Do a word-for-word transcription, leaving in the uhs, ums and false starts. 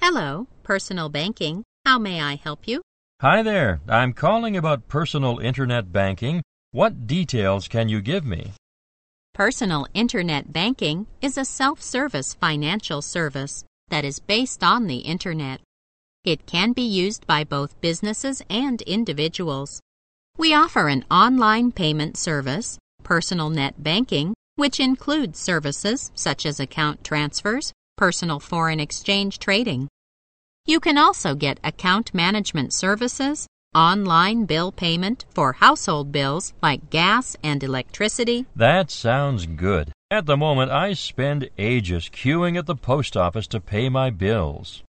Hello, Personal Banking. How may I help you? Hi there. I'm calling about personal internet banking. What details can you give me? Personal Internet Banking is a self-service financial service that is based on the Internet. It can be used by both businesses and individuals. We offer an online payment service, Personal Net Banking, which includes services such as account transfers, personal foreign exchange trading. You can also get account management services, online bill payment for household bills like gas and electricity. That sounds good. At the moment, I spend ages queuing at the post office to pay my bills.